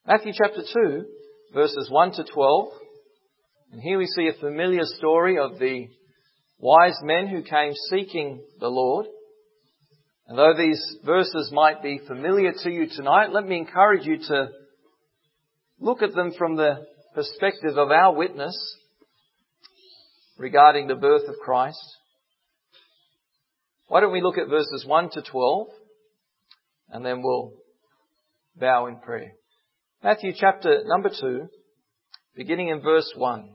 Matthew chapter 2, verses 1 to 12. And here we see a familiar story of the wise men who came seeking the Lord. And though these verses might be familiar to you tonight, let me encourage you to look at them from the perspective of our witness regarding the birth of Christ. Why don't we look at verses 1 to 12 and then we'll bow in prayer. Matthew chapter number 2, beginning in verse 1.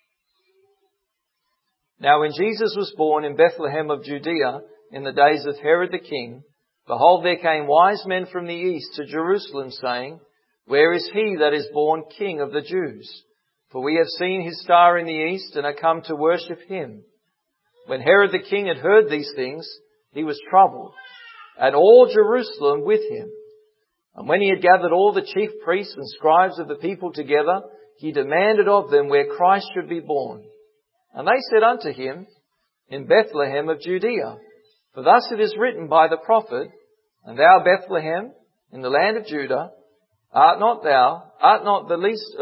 Now when Jesus was born in Bethlehem of Judea in the days of Herod the king, behold, there came wise men from the east to Jerusalem, saying, Where is he that is born King of the Jews? For we have seen his star in the east and are come to worship him. When Herod the king had heard these things, he was troubled, and all Jerusalem with him. And when he had gathered all the chief priests and scribes of the people together, he demanded of them where Christ should be born. And they said unto him, In Bethlehem of Judea. For thus it is written by the prophet, And thou, Bethlehem, in the land of Judah, art not the least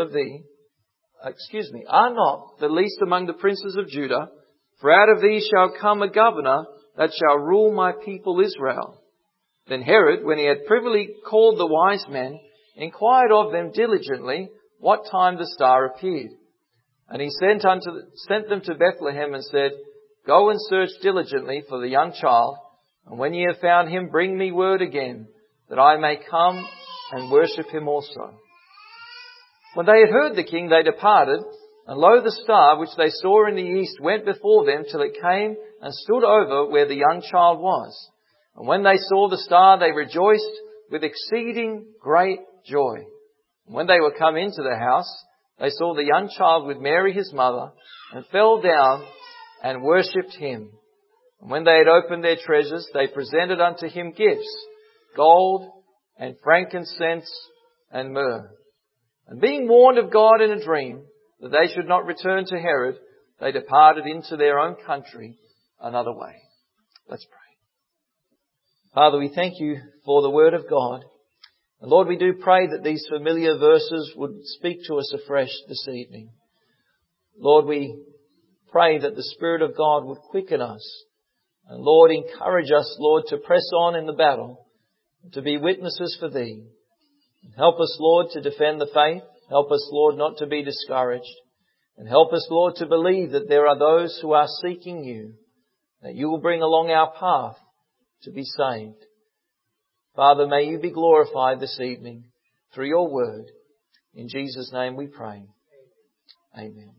among the princes of Judah, for out of thee shall come a governor that shall rule my people Israel. Then Herod, when he had privily called the wise men, inquired of them diligently what time the star appeared. And he sent them to Bethlehem and said, Go and search diligently for the young child, and when ye have found him, bring me word again, that I may come and worship him also. When they had heard the king, they departed, and lo, the star which they saw in the east went before them till it came and stood over where the young child was. And when they saw the star, they rejoiced with exceeding great joy. And when they were come into the house, they saw the young child with Mary his mother, and fell down and worshipped him. And when they had opened their treasures, they presented unto him gifts, gold and frankincense and myrrh. And being warned of God in a dream that they should not return to Herod, they departed into their own country another way. Let's pray. Father, we thank you for the word of God. And Lord, we do pray that these familiar verses would speak to us afresh this evening. Lord, we pray that the Spirit of God would quicken us. And Lord, encourage us, Lord, to press on in the battle, to be witnesses for Thee. Help us, Lord, to defend the faith. Help us, Lord, not to be discouraged. And help us, Lord, to believe that there are those who are seeking You, that You will bring along our path to be saved. Father, may You be glorified this evening through Your word. In Jesus' name we pray. Amen.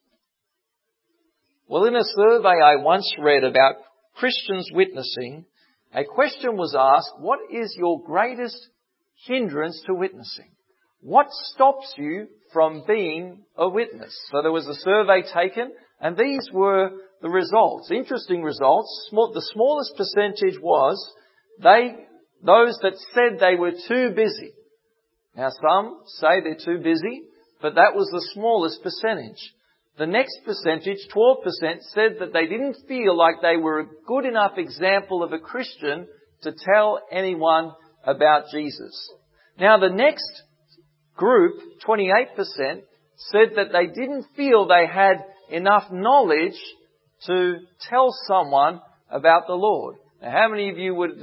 Well, in a survey I once read about Christians witnessing, a question was asked, what is your greatest hindrance to witnessing? What stops you from being a witness? So there was a survey taken, and these were the results. Interesting results. The smallest percentage was those that said they were too busy. Now some say they're too busy, but that was the smallest percentage. The next percentage, 12%, said that they didn't feel like they were a good enough example of a Christian to tell anyone about Jesus. Now the next group, 28%, said that they didn't feel they had enough knowledge to tell someone about the Lord. Now, how many of you would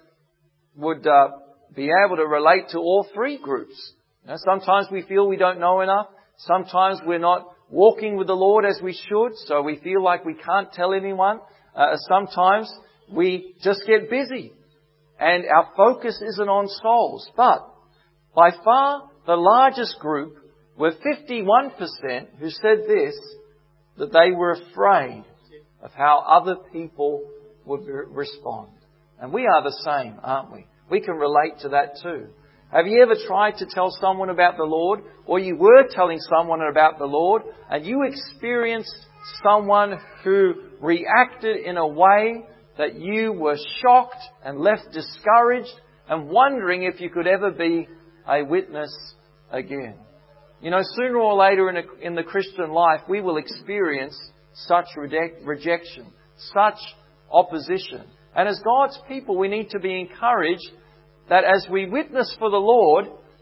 be able to relate to all three groups? You know, sometimes we feel we don't know enough. Sometimes we're not walking with the Lord as we should, so we feel like we can't tell anyone. Sometimes we just get busy and our focus isn't on souls. But by far the largest group were 51% who said this, that they were afraid of how other people would respond. And we are the same, aren't we? We can relate to that too. Have you ever tried to tell someone about the Lord, or you were telling someone about the Lord, and you experienced someone who reacted in a way that you were shocked and left discouraged and wondering if you could ever be a witness again? You know, sooner or later in the Christian life, we will experience such rejection, such opposition. And as God's people, we need to be encouraged that as we witness for the Lord,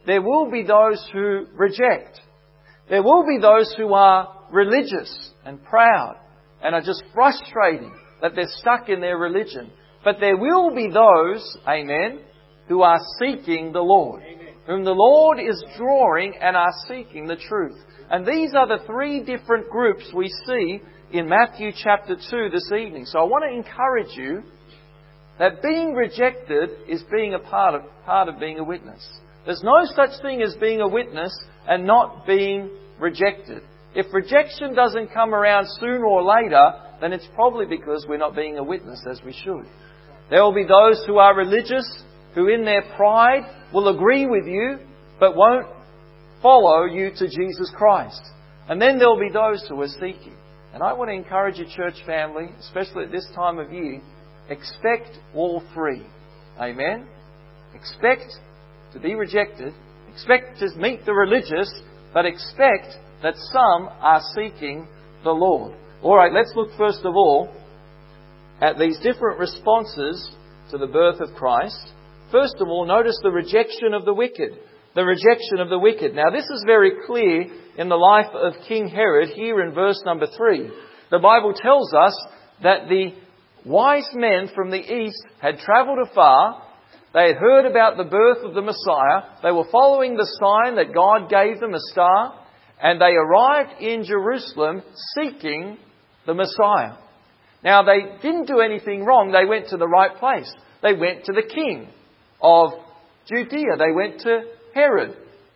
there will be those who reject. There will be those who are religious and proud and are just frustrating that they're stuck in their religion. But there will be those, amen, who are seeking the Lord, whom the Lord is drawing and are seeking the truth. And these are the three different groups we see in Matthew chapter 2 this evening. So I want to encourage you that being rejected is being a part of being a witness. There's no such thing as being a witness and not being rejected. If rejection doesn't come around sooner or later, then it's probably because we're not being a witness as we should. There will be those who are religious, who in their pride will agree with you, but won't follow you to Jesus Christ. And then there will be those who are seeking. And I want to encourage you, church family, especially at this time of year, expect all three. Amen? Expect to be rejected. Expect to meet the religious, but expect that some are seeking the Lord. Alright, let's look first of all at these different responses to the birth of Christ. First of all, notice the rejection of the wicked. The rejection of the wicked. Now this is very clear in the life of King Herod here in verse number 3. The Bible tells us that the wise men from the east had travelled afar. They had heard about the birth of the Messiah. They were following the sign that God gave them, a star. And they arrived in Jerusalem seeking the Messiah. Now they didn't do anything wrong. They went to the right place. They went to the king of Judea. They went to Herod.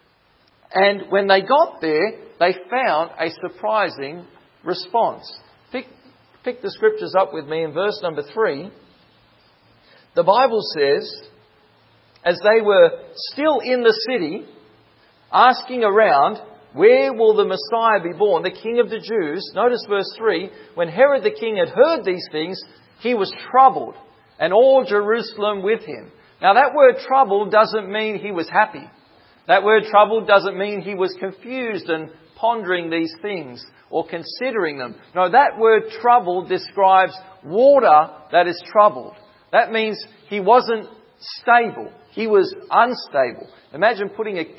And when they got there, they found a surprising response. Pick the scriptures up with me in verse number 3. The Bible says, as they were still in the city, asking around, where will the Messiah be born, the King of the Jews? Notice verse 3. When Herod the king had heard these things, he was troubled, and all Jerusalem with him. Now that word troubled doesn't mean he was happy. That word troubled doesn't mean he was confused and pondering these things or considering them. No, that word troubled describes water that is troubled. That means he wasn't stable. He was unstable. Imagine putting a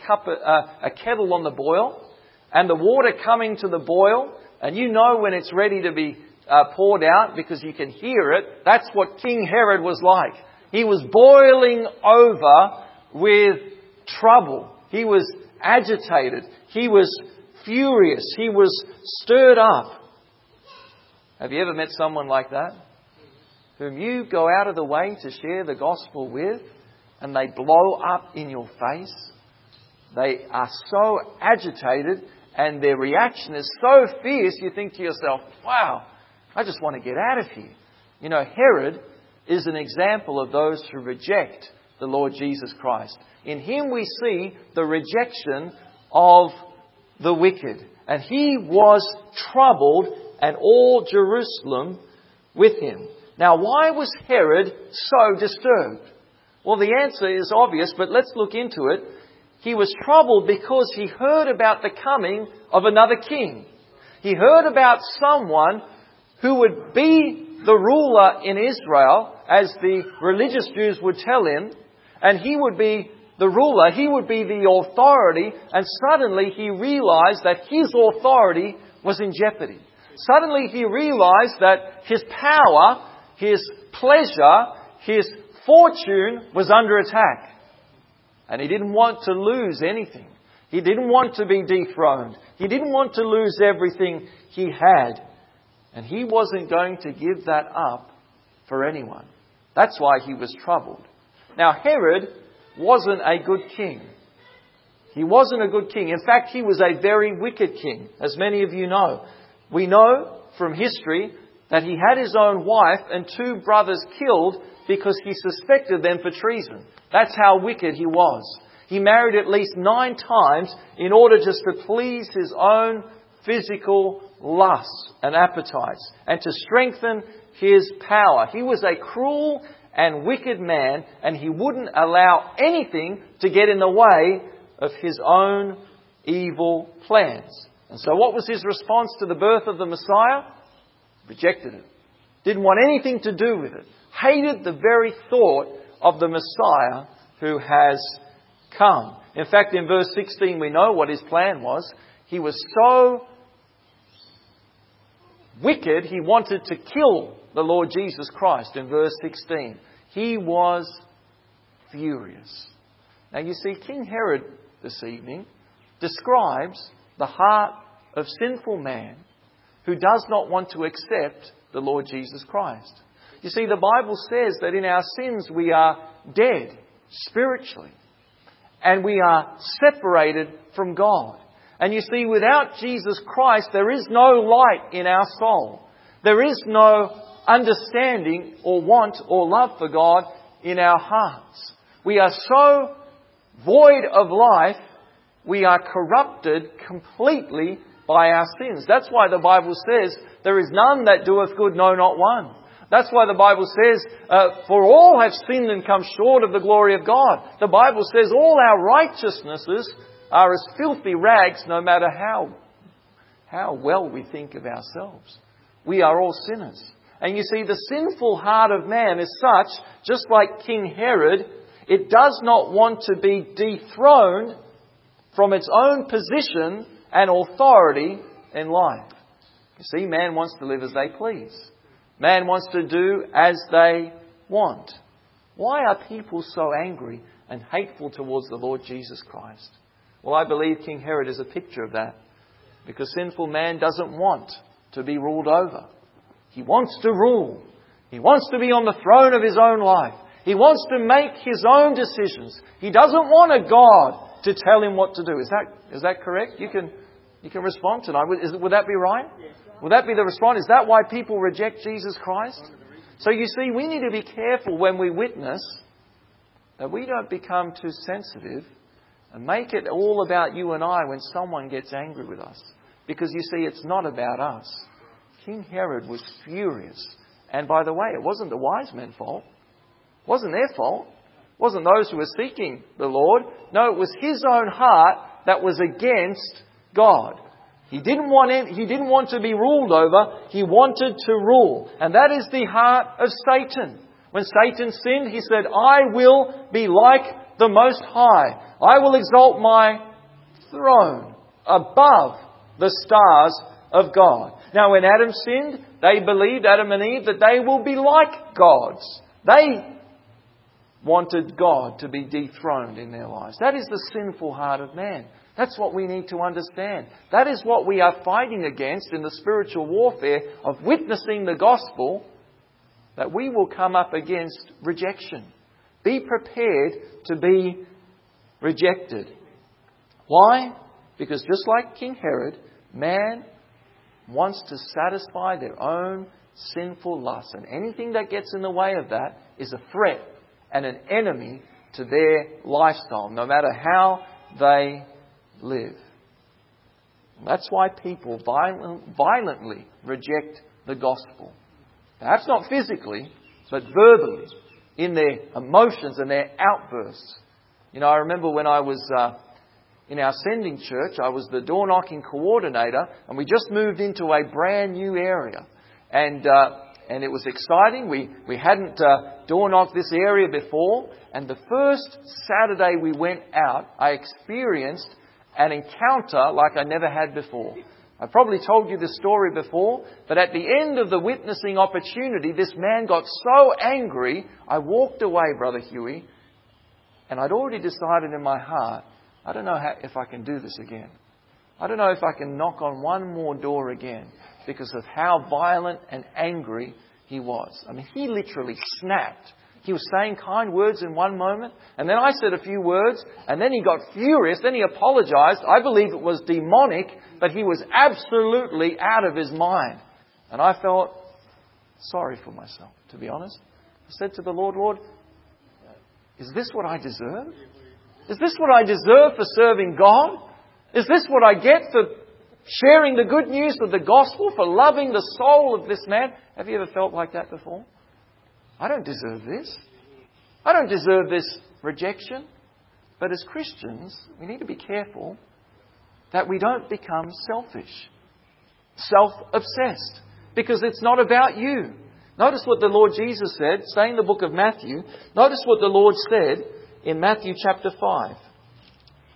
kettle on the boil and the water coming to the boil, and you know when it's ready to be poured out because you can hear it. That's what King Herod was like. He was boiling over with trouble. He was agitated. He was furious. He was stirred up. Have you ever met someone like that? Whom you go out of the way to share the gospel with, and they blow up in your face. They are so agitated and their reaction is so fierce, you think to yourself, wow, I just want to get out of here. You know, Herod is an example of those who reject the Lord Jesus Christ. In him we see the rejection of the wicked. And he was troubled, and all Jerusalem with him. Now, why was Herod so disturbed? Well, the answer is obvious, but let's look into it. He was troubled because he heard about the coming of another king. He heard about someone who would be the ruler in Israel, as the religious Jews would tell him, and he would be the ruler, he would be the authority, and suddenly he realized that his authority was in jeopardy. Suddenly he realized that his power, his pleasure, his fortune was under attack. And he didn't want to lose anything. He didn't want to be dethroned. He didn't want to lose everything he had. And he wasn't going to give that up for anyone. That's why he was troubled. Now, Herod wasn't a good king. He wasn't a good king. In fact, he was a very wicked king, as many of you know. We know from history that he had his own wife and 2 brothers killed because he suspected them for treason. That's how wicked he was. He married at least 9 times in order just to please his own physical lusts and appetites and to strengthen his power. He was a cruel and wicked man, and he wouldn't allow anything to get in the way of his own evil plans. And so what was his response to the birth of the Messiah? Rejected it. Didn't want anything to do with it. Hated the very thought of the Messiah who has come. In fact, in verse 16, we know what his plan was. He was so wicked, he wanted to kill the Lord Jesus Christ in verse 16. He was furious. Now you see, King Herod this evening describes the heart of sinful man who does not want to accept the Lord Jesus Christ. You see, the Bible says that in our sins we are dead spiritually. And we are separated from God. And you see, without Jesus Christ, there is no light in our soul. There is no understanding or want or love for God in our hearts. We are so void of life, we are corrupted completely by our sins. That's why the Bible says, there is none that doeth good, no, not one. That's why the Bible says, for all have sinned and come short of the glory of God. The Bible says all our righteousnesses are as filthy rags, no matter how well we think of ourselves. We are all sinners. And you see, the sinful heart of man is such, just like King Herod, it does not want to be dethroned from its own position and authority in life. You see, man wants to live as they please. Man wants to do as they want. Why are people so angry and hateful towards the Lord Jesus Christ? Well, I believe King Herod is a picture of that. Because sinful man doesn't want to be ruled over. He wants to rule. He wants to be on the throne of his own life. He wants to make his own decisions. He doesn't want a God to tell him what to do. Is that correct? You can respond tonight. Would that be right? Would that be the response? Is that why people reject Jesus Christ? So you see, we need to be careful when we witness that we don't become too sensitive and make it all about you and I when someone gets angry with us. Because you see, it's not about us. King Herod was furious. And by the way, it wasn't the wise men's fault. It wasn't their fault. It wasn't those who were seeking the Lord. No, it was his own heart that was against God. He didn't want to be ruled over. He wanted to rule. And that is the heart of Satan. When Satan sinned, he said, I will be like the Most High. I will exalt my throne above the stars of God. Now, when Adam sinned, they believed, Adam and Eve, that they will be like gods. They wanted God to be dethroned in their lives. That is the sinful heart of man. That's what we need to understand. That is what we are fighting against in the spiritual warfare of witnessing the gospel, that we will come up against rejection. Be prepared to be rejected. Why? Because just like King Herod, man wants to satisfy their own sinful lusts. And anything that gets in the way of that is a threat and an enemy to their lifestyle, no matter how they live. That's why people violently reject the gospel. Perhaps not physically, but verbally, in their emotions and their outbursts. You know, I remember when I was in our sending church, I was the door knocking coordinator, and we just moved into a brand new area. And it was exciting. We hadn't door knocked this area before. And the first Saturday we went out, I experienced an encounter like I never had before. I probably told you this story before, but at the end of the witnessing opportunity, this man got so angry, I walked away, Brother Huey, and I'd already decided in my heart, I don't know if I can do this again. I don't know if I can knock on one more door again because of how violent and angry he was. I mean, he literally snapped. He was saying kind words in one moment, and then I said a few words, and then he got furious, then he apologized. I believe it was demonic, but he was absolutely out of his mind. And I felt sorry for myself, to be honest. I said to the Lord, Lord, is this what I deserve? Is this what I deserve for serving God? Is this what I get for sharing the good news of the gospel, for loving the soul of this man? Have you ever felt like that before? I don't deserve this. I don't deserve this rejection. But as Christians, we need to be careful that we don't become selfish, self-obsessed, because it's not about you. Notice what the Lord Jesus said, say in the book of Matthew. Notice what the Lord said in Matthew chapter 5.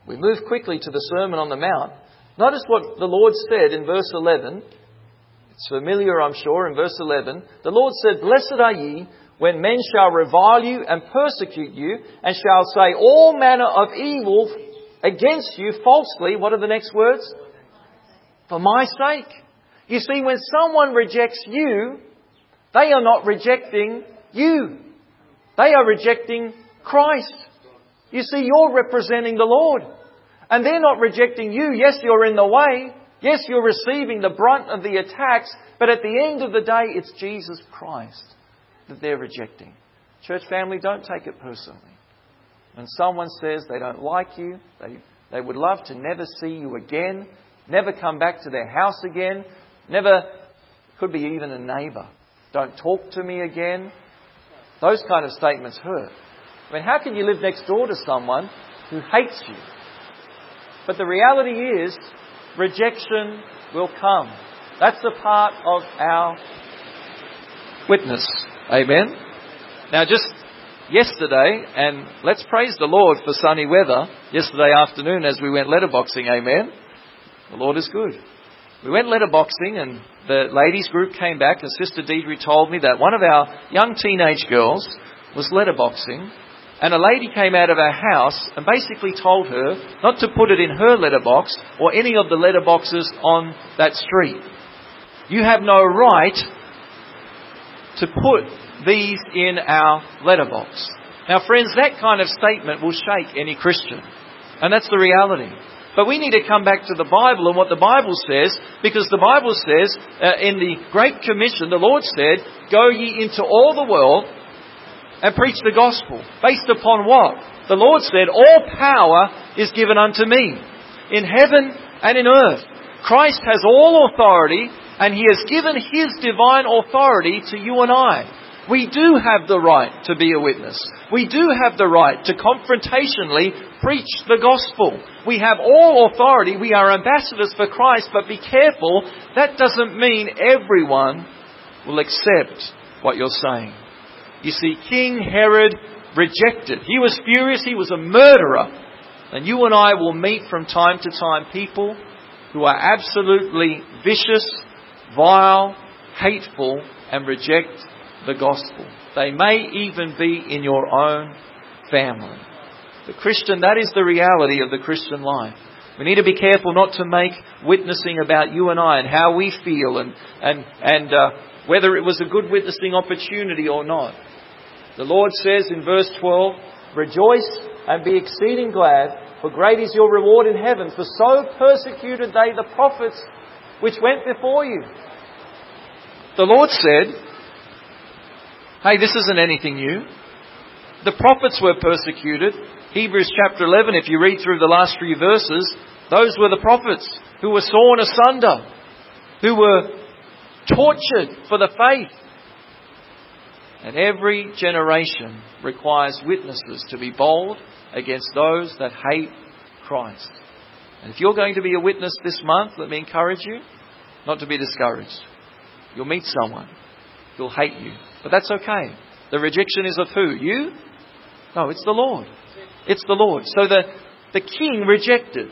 We move quickly to the Sermon on the Mount. Notice what the Lord said in verse 11. It's familiar, I'm sure, in verse 11. The Lord said, "Blessed are ye when men shall revile you and persecute you, and shall say all manner of evil against you falsely." What are the next words? "For my sake." You see, when someone rejects you, they are not rejecting you. They are rejecting Christ. You see, you're representing the Lord. And they're not rejecting you. Yes, you're in the way. Yes, you're receiving the brunt of the attacks. But at the end of the day, it's Jesus Christ that they're rejecting. Church family, don't take it personally. When someone says they don't like you, they would love to never see you again, never come back to their house again, never, could be even a neighbour. "Don't talk to me again." Those kind of statements hurt. I mean, how can you live next door to someone who hates you? But the reality is, rejection will come. That's a part of our witness. Amen? Now just yesterday, and let's praise the Lord for sunny weather, yesterday afternoon as we went letterboxing, amen? The Lord is good. We went letterboxing and the ladies group came back and Sister Deidre told me that one of our young teenage girls was letterboxing, and a lady came out of her house and basically told her not to put it in her letterbox or any of the letterboxes on that street. "You have no right to put these in our letterbox." Now friends, that kind of statement will shake any Christian. And that's the reality. But we need to come back to the Bible and what the Bible says, because the Bible says in the Great Commission, the Lord said, "Go ye into all the world and preach the gospel." Based upon what? The Lord said, "All power is given unto me in heaven and in earth." Christ has all authority, and He has given His divine authority to you and I. We do have the right to be a witness. We do have the right to confrontationally preach the gospel. We have all authority. We are ambassadors for Christ, but be careful. That doesn't mean everyone will accept what you're saying. You see, King Herod rejected. He was furious. He was a murderer. And you and I will meet from time to time people who are absolutely vicious, vile, hateful, and reject the gospel. They may even be in your own family. The Christian, that is the reality of the Christian life. We need to be careful not to make witnessing about you and I and how we feel and whether it was a good witnessing opportunity or not. The Lord says in verse 12, "Rejoice and be exceeding glad, for great is your reward in heaven, for so persecuted they the prophets which went before you." The Lord said, hey, this isn't anything new. The prophets were persecuted. Hebrews chapter 11, if you read through the last few verses, those were the prophets who were sawn asunder, who were tortured for the faith. And every generation requires witnesses to be bold against those that hate Christ. And if you're going to be a witness this month, let me encourage you not to be discouraged. You'll meet someone who'll hate you. But that's okay. The rejection is of who? You? No, it's the Lord. It's the Lord. So the king rejected.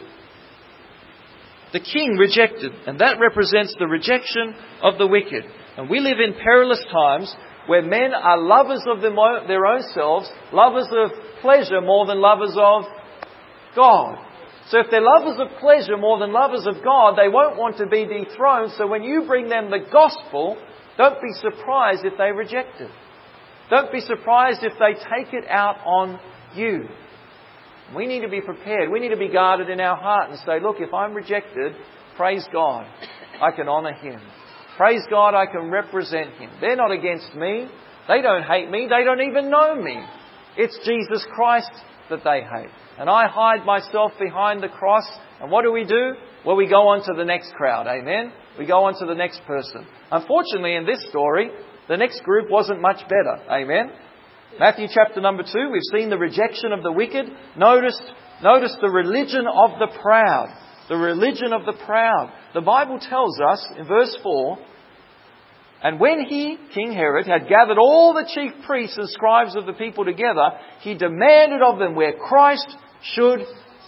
The king rejected. And that represents the rejection of the wicked. And we live in perilous times where men are lovers of their own selves, lovers of pleasure more than lovers of God. So if they're lovers of pleasure more than lovers of God, they won't want to be dethroned. So when you bring them the gospel, don't be surprised if they reject it. Don't be surprised if they take it out on you. We need to be prepared. We need to be guarded in our heart and say, look, if I'm rejected, praise God, I can honour Him. Praise God, I can represent Him. They're not against me. They don't hate me. They don't even know me. It's Jesus Christ that they hate. And I hide myself behind the cross. And what do? Well, we go on to the next crowd. Amen? We go on to the next person. Unfortunately, in this story, the next group wasn't much better. Amen? Matthew chapter number 2, we've seen the rejection of the wicked. Notice the religion of the proud. The religion of the proud. The Bible tells us in verse 4, "And when he, King Herod, had gathered all the chief priests and scribes of the people together, he demanded of them where Christ should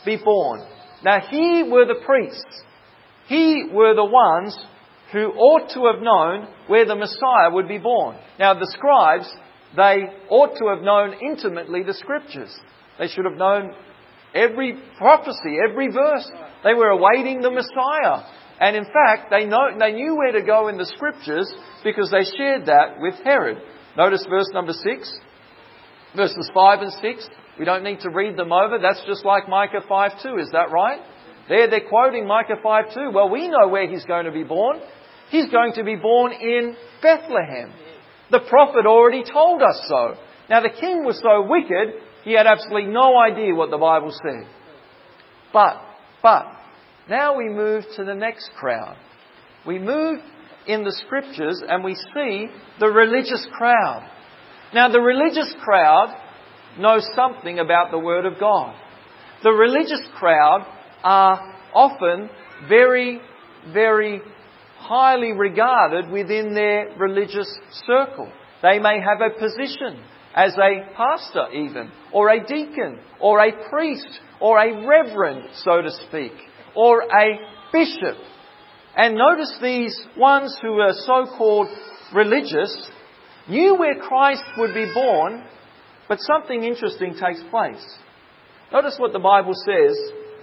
be born. Now here were the priests. Here were the ones who ought to have known where the Messiah would be born. Now the scribes, they ought to have known intimately the Scriptures. They should have known every prophecy, every verse. They were awaiting the Messiah. And in fact, they knew where to go in the Scriptures because they shared that with Herod. Notice verse number 6, verses 5 and 6. We don't need to read them over. That's just like Micah 5:2. Is that right? They're quoting Micah 5:2. Well, we know where He's going to be born. He's going to be born in Bethlehem. The prophet already told us so. Now the king was so wicked, he had absolutely no idea what the Bible said. But, now we move to the next crowd. We move in the Scriptures and we see the religious crowd. Now the religious crowd knows something about the Word of God. The religious crowd are often very, very highly regarded within their religious circle. They may have a position as a pastor even, or a deacon, or a priest, or a reverend, so to speak, or a bishop. And notice these ones who are so-called religious knew where Christ would be born, but something interesting takes place. Notice what the Bible says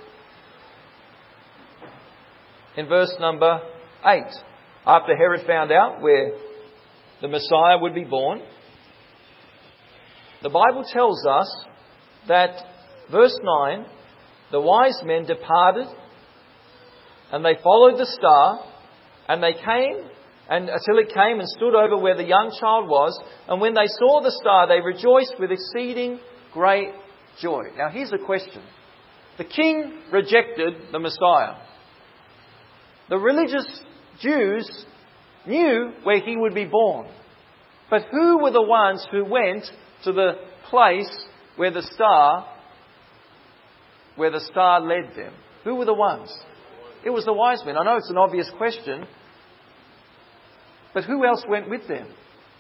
in verse number 8. After Herod found out where the Messiah would be born, the Bible tells us that, verse 9, the wise men departed and they followed the star and they came until it came and stood over where the young child was. And when they saw the star, they rejoiced with exceeding great joy. Now here's a question. The king rejected the Messiah. The religious Jews knew where He would be born. But who were the ones who went to the place where the star led them? Who were the ones? It was the wise men. I know it's an obvious question, but who else went with them?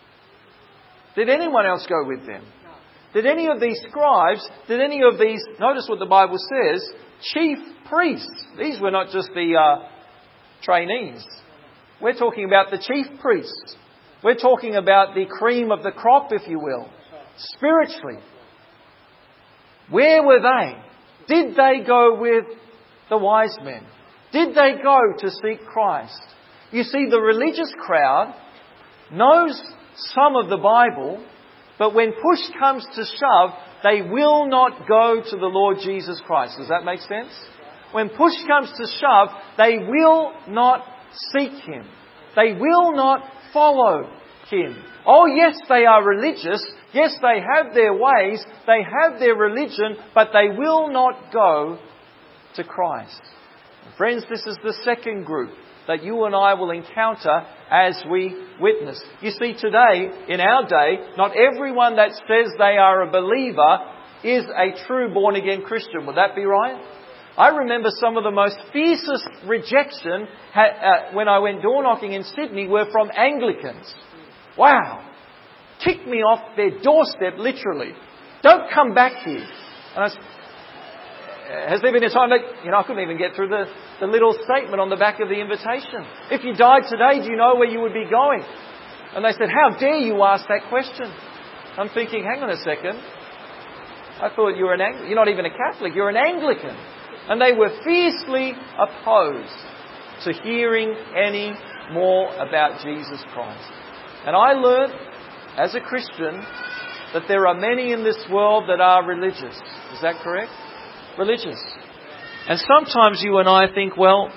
Did anyone else go with them? Did any of these scribes, notice what the Bible says, chief priests. These were not just the trainees. We're talking about the chief priests. We're talking about the cream of the crop, if you will. Spiritually. Where were they? Did they go with the wise men? Did they go to seek Christ? You see, the religious crowd knows some of the Bible, but when push comes to shove, they will not go to the Lord Jesus Christ. Does that make sense? When push comes to shove, they will not seek Him. They will not follow Him. Oh yes, they are religious. Yes, they have their ways. They have their religion, but they will not go to Christ. Friends, this is the second group that you and I will encounter as we witness. You see, today, in our day, not everyone that says they are a believer is a true born-again Christian. Would that be right? I remember some of the most fiercest rejection when I went door knocking in Sydney were from Anglicans. Wow! Kicked me off their doorstep, literally. Don't come back here. And I said, has there been a time that, I couldn't even get through the little statement on the back of the invitation. If you died today, do you know where you would be going? And they said, how dare you ask that question? I'm thinking, hang on a second. I thought you were you're not even a Catholic, you're an Anglican. And they were fiercely opposed to hearing any more about Jesus Christ. And I learned, as a Christian, that there are many in this world that are religious. Is that correct? Religious. And sometimes you and I think, well,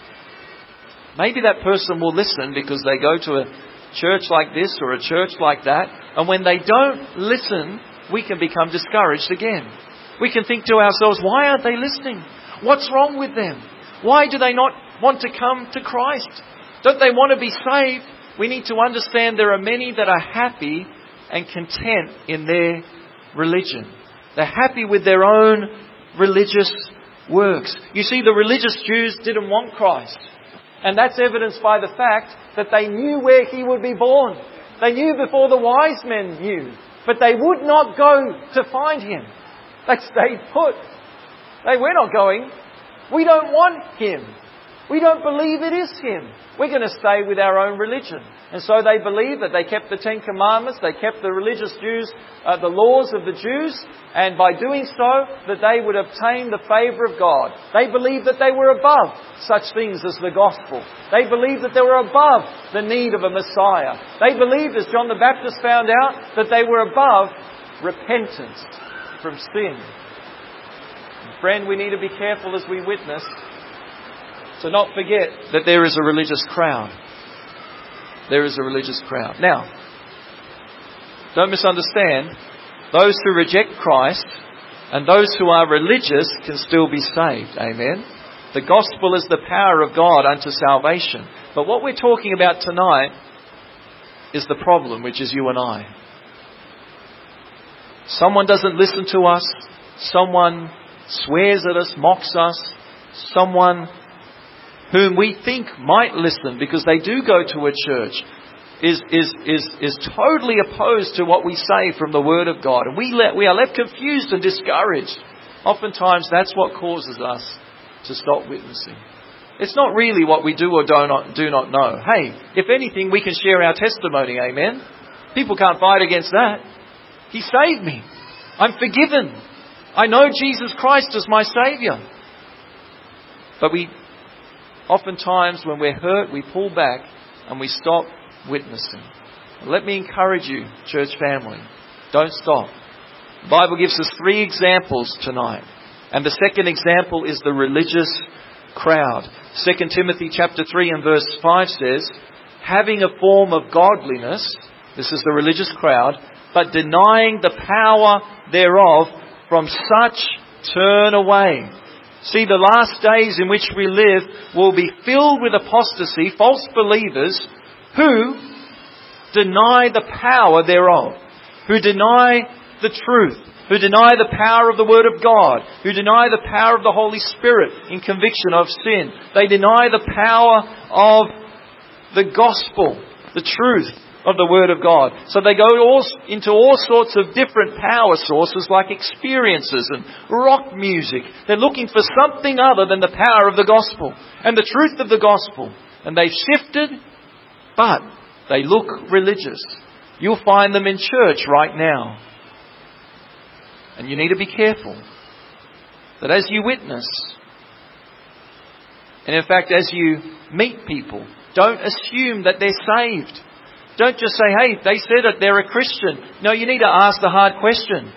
maybe that person will listen because they go to a church like this or a church like that. And when they don't listen, we can become discouraged again. We can think to ourselves, why aren't they listening? What's wrong with them? Why do they not want to come to Christ? Don't they want to be saved? We need to understand there are many that are happy and content in their religion. They're happy with their own religious works. You see, the religious Jews didn't want Christ. And that's evidenced by the fact that they knew where He would be born. They knew before the wise men knew. But they would not go to find Him. They stayed put. Hey, we're not going. We don't want Him. We don't believe it is Him. We're going to stay with our own religion. And so they believed that they kept the Ten Commandments, they kept the religious Jews, the laws of the Jews, and by doing so, that they would obtain the favour of God. They believed that they were above such things as the gospel. They believed that they were above the need of a Messiah. They believed, as John the Baptist found out, that they were above repentance from sin. And friend, we need to be careful as we witness to not forget that there is a religious crowd. There is a religious crowd. Now, don't misunderstand. Those who reject Christ and those who are religious can still be saved. Amen. The gospel is the power of God unto salvation. But what we're talking about tonight is the problem, which is you and I. Someone doesn't listen to us. Someone swears at us, mocks us. Someone whom we think might listen because they do go to a church is totally opposed to what we say from the Word of God. And we are left confused and discouraged. Oftentimes that's what causes us to stop witnessing. It's not really what we do or do not know. Hey, if anything, we can share our testimony, amen? People can't fight against that. He saved me. I'm forgiven. I know Jesus Christ as my Saviour. But oftentimes when we're hurt, we pull back and we stop witnessing. Let me encourage you, church family, don't stop. The Bible gives us 3 examples tonight. And the second example is the religious crowd. 2 Timothy chapter 3 and verse 5 says, having a form of godliness, this is the religious crowd, but denying the power thereof, from such turn away. See, the last days in which we live will be filled with apostasy, false believers, who deny the power thereof, who deny the truth, who deny the power of the Word of God, who deny the power of the Holy Spirit in conviction of sin. They deny the power of the gospel, the truth of the Word of God. So they go into all sorts of different power sources like experiences and rock music. They're looking for something other than the power of the gospel and the truth of the gospel. And they've shifted, but they look religious. You'll find them in church right now. And you need to be careful that as you witness, and in fact as you meet people, don't assume that they're saved. Don't just say, hey, they said that they're a Christian. No, you need to ask the hard question.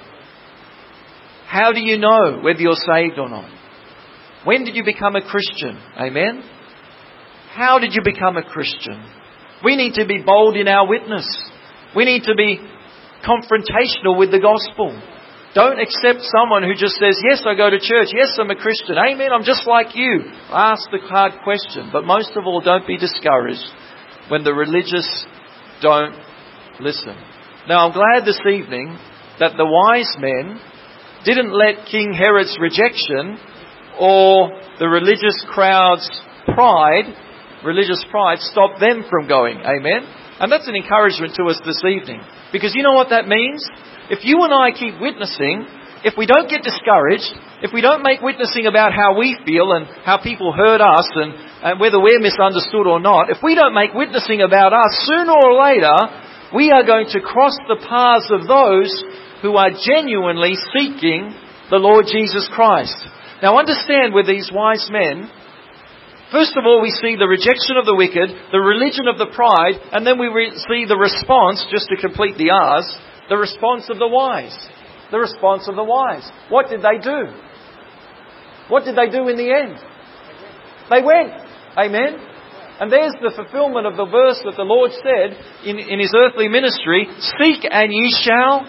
How do you know whether you're saved or not? When did you become a Christian? Amen? How did you become a Christian? We need to be bold in our witness. We need to be confrontational with the gospel. Don't accept someone who just says, yes, I go to church. Yes, I'm a Christian. Amen, I'm just like you. Ask the hard question. But most of all, don't be discouraged when the religious don't listen. Now, I'm glad this evening that the wise men didn't let King Herod's rejection or the religious crowd's religious pride, stop them from going. Amen? And that's an encouragement to us this evening. Because you know what that means? If you and I keep witnessing, if we don't get discouraged, if we don't make witnessing about how we feel and how people hurt us and whether we're misunderstood or not, if we don't make witnessing about us, sooner or later, we are going to cross the paths of those who are genuinely seeking the Lord Jesus Christ. Now understand with these wise men, first of all we see the rejection of the wicked, the religion of the pride, and then we see the response, just to complete the R's, the response of the wise. The response of the wise. What did they do? What did they do in the end? They went. Amen? And there's the fulfillment of the verse that the Lord said in His earthly ministry, seek and ye shall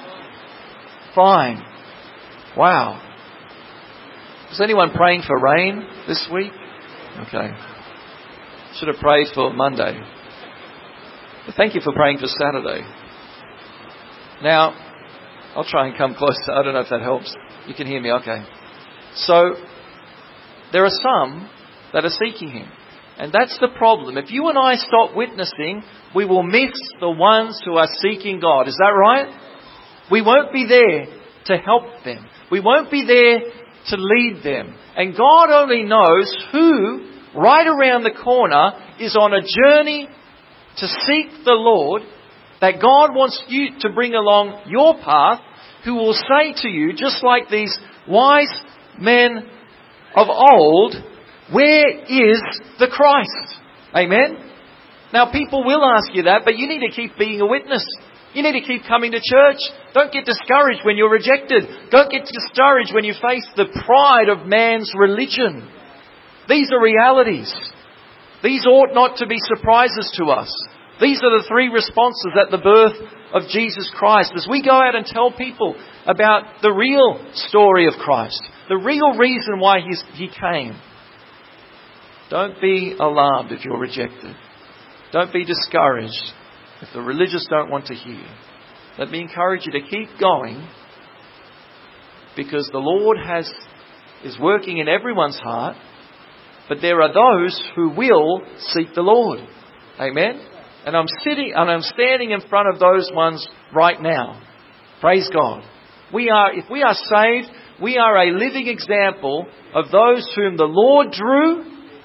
find. Wow. Is anyone praying for rain this week? Okay. Should have prayed for Monday. But thank you for praying for Saturday. Now, I'll try and come close. I don't know if that helps. You can hear me, okay. So, there are some that are seeking Him. And that's the problem. If you and I stop witnessing, we will miss the ones who are seeking God. Is that right? We won't be there to help them. We won't be there to lead them. And God only knows who, right around the corner, is on a journey to seek the Lord, that God wants you to bring along your path, who will say to you, just like these wise men of old, where is the Christ? Amen? Now people will ask you that, but you need to keep being a witness. You need to keep coming to church. Don't get discouraged when you're rejected. Don't get discouraged when you face the pride of man's religion. These are realities. These ought not to be surprises to us. These are the three responses at the birth of Jesus Christ. As we go out and tell people about the real story of Christ, the real reason why He came. Don't be alarmed if you're rejected. Don't be discouraged if the religious don't want to hear. Let me encourage you to keep going, because the Lord is working in everyone's heart, but there are those who will seek the Lord. Amen? And I'm standing in front of those ones right now. Praise God. If we are saved, we are a living example of those whom the Lord drew.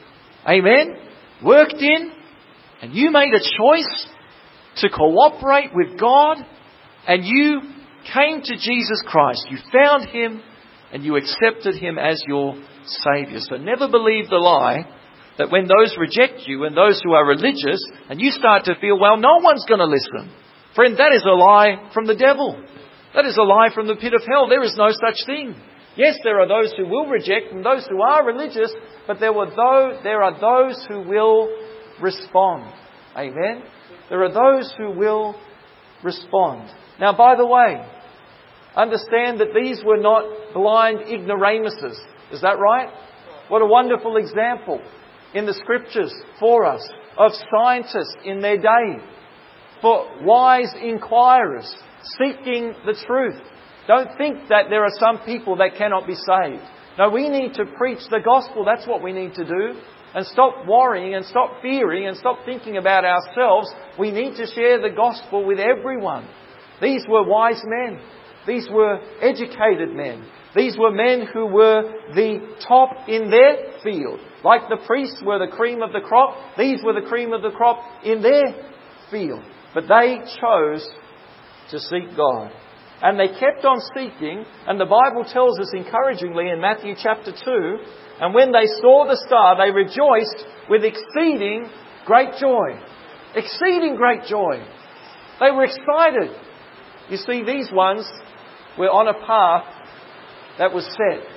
Amen? Worked in. And you made a choice to cooperate with God. And you came to Jesus Christ. You found Him and you accepted Him as your Saviour. So never believe the lie that when those reject you and those who are religious, and you start to feel, well, no one's going to listen. Friend, that is a lie from the devil. That is a lie from the pit of hell. There is no such thing. Yes, there are those who will reject and those who are religious, but there are those who will respond. Amen? There are those who will respond. Now, by the way, understand that these were not blind ignoramuses. Is that right? What a wonderful example in the Scriptures for us of scientists in their day, for wise inquirers seeking the truth. Don't think that there are some people that cannot be saved. No, we need to preach the gospel. That's what we need to do. And stop worrying and stop fearing and stop thinking about ourselves. We need to share the gospel with everyone. These were wise men. These were educated men. These were men who were the top in their field. Like the priests were the cream of the crop, these were the cream of the crop in their field. But they chose to seek God. And they kept on seeking, and the Bible tells us encouragingly in Matthew chapter 2, and when they saw the star, they rejoiced with exceeding great joy. Exceeding great joy. They were excited. You see, these ones were on a path that was set.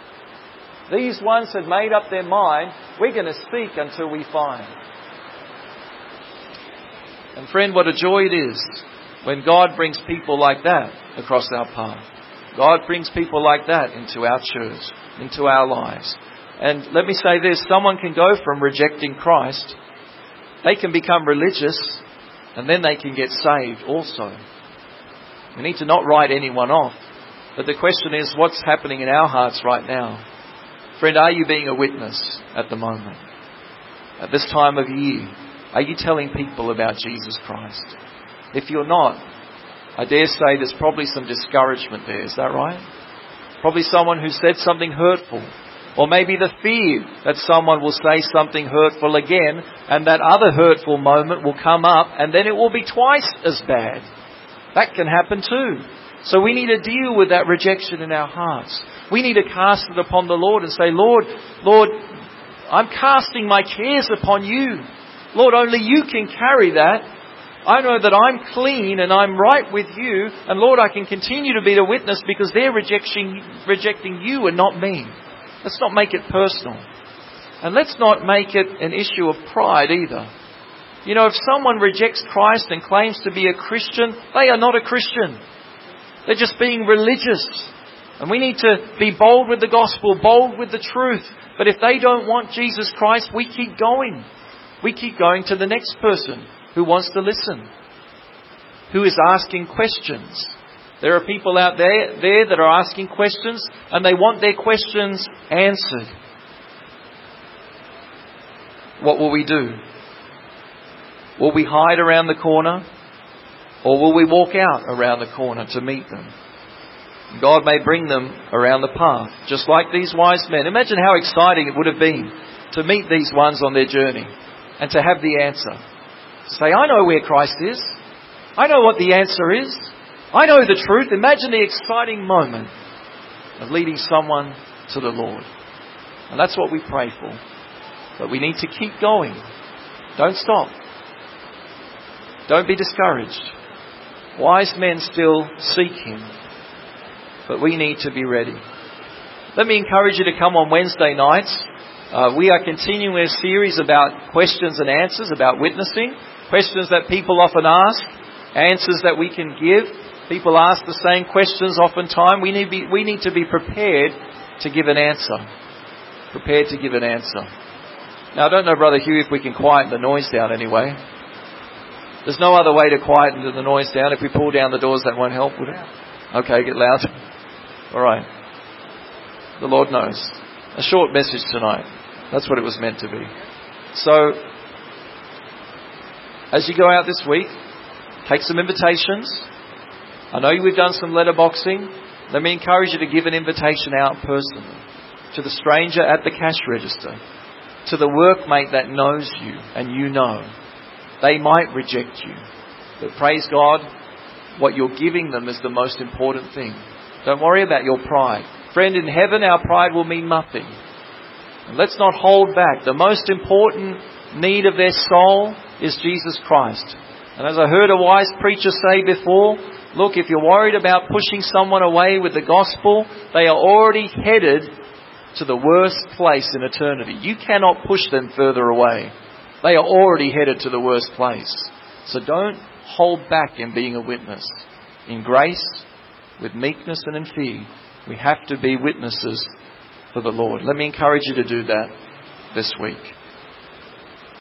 These ones had made up their mind, we're going to seek until we find. And friend, what a joy it is when God brings people like that across our path. God brings people like that into our church, into our lives. And let me say this, someone can go from rejecting Christ, they can become religious, and then they can get saved also. We need to not write anyone off. But the question is, what's happening in our hearts right now? Friend, are you being a witness at the moment? At this time of year, are you telling people about Jesus Christ? If you're not, I dare say there's probably some discouragement there. Is that right? Probably someone who said something hurtful. Or maybe the fear that someone will say something hurtful again, and that other hurtful moment will come up, and then it will be twice as bad. That can happen too. So we need to deal with that rejection in our hearts. We need to cast it upon the Lord and say, Lord, I'm casting my cares upon you. Lord, only you can carry that. I know that I'm clean and I'm right with you. And Lord, I can continue to be the witness because they're rejecting you and not me. Let's not make it personal. And let's not make it an issue of pride either. You know, if someone rejects Christ and claims to be a Christian, they are not a Christian. They're just being religious. And we need to be bold with the gospel, bold with the truth. But if they don't want Jesus Christ, we keep going. We keep going to the next person who wants to listen, who is asking questions. There are people out there that are asking questions and they want their questions answered. What will we do? Will we hide around the corner? Or will we walk out around the corner to meet them? God may bring them around the path, just like these wise men. Imagine how exciting it would have been to meet these ones on their journey and to have the answer. Say, I know where Christ is. I know what the answer is. I know the truth. Imagine the exciting moment of leading someone to the Lord. And that's what we pray for. But we need to keep going. Don't stop. Don't be discouraged. Wise men still seek Him. But we need to be ready. Let me encourage you to come on Wednesday nights. We are continuing a series about questions and answers, about witnessing. Questions that people often ask. Answers that we can give. People ask the same questions oftentimes. We need to be prepared to give an answer. Prepared to give an answer. Now, I don't know, Brother Hugh, if we can quieten the noise down anyway. There's no other way to quieten the noise down. If we pull down the doors, that won't help, would it? Okay, get loud. All right. The Lord knows. A short message tonight. That's what it was meant to be. So, as you go out this week, take some invitations. I know we've done some letterboxing. Let me encourage you to give an invitation out personally. To the stranger at the cash register. To the workmate that knows you and you know. They might reject you. But praise God, what you're giving them is the most important thing. Don't worry about your pride. Friend, in heaven our pride will mean nothing. And let's not hold back. The most important need of their soul is Jesus Christ. And as I heard a wise preacher say before, look, if you're worried about pushing someone away with the gospel, they are already headed to the worst place in eternity. You cannot push them further away. They are already headed to the worst place. So don't hold back in being a witness. In grace, with meekness and in fear, we have to be witnesses for the Lord. Let me encourage you to do that this week.